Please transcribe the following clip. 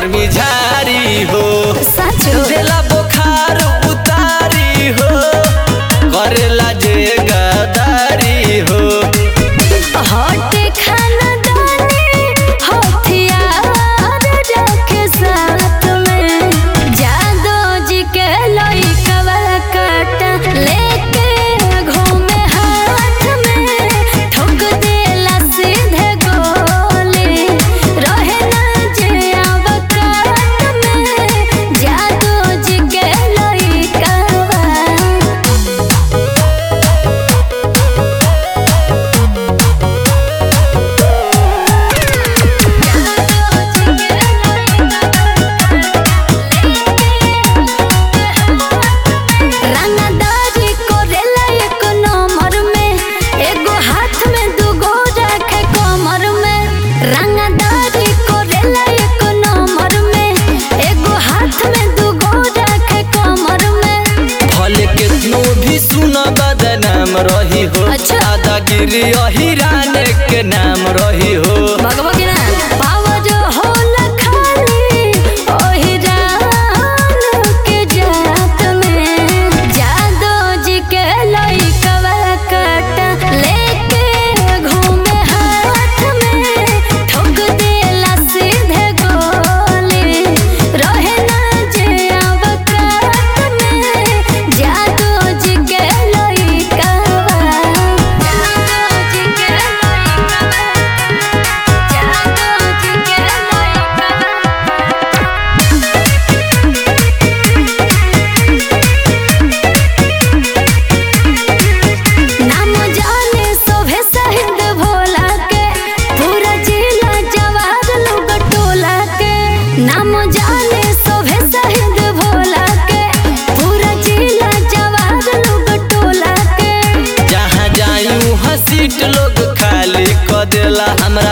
गर्मी झारी हो देला बुखार उतारी हो करेला जे गदारी हो हटे खाना दानी हथियार रखे साथ में जादो जी के लइकवा काटा लेके घूमे हाथ में ठोक देला सीधे गोली रहे ना जे अवकात में जादो जी के लइकवा रंगदारी कोरेला एक नंबर में एगो हाथ में दूगो रखे कमर में रंगदारी कोरेला एक नंबर में एगो हाथ में दूगो रखे कमर में भले कितनो भी सुना बदनाम रही हो अच्छा। दादागिरी अहिरान के नाम रही हो भगवा की ना पावर होला खाली ओही रान के जात में जादो जी के लइकवा काटा लेके घूमे हाथ में ठोक देला सीधे गोली रहे ना जे अवकात में जादो जी के लइकवा जादो जी के लइकवा जादो जी के नाम जाने सोभे शहीद भोला के पूरा जिला जवार लोग टोला के नाम जाने सोभे शहीद भोला के पूरा जिला जवार लोग टोला के जहाँ जायूं सीट लोग खाली क देला हमरा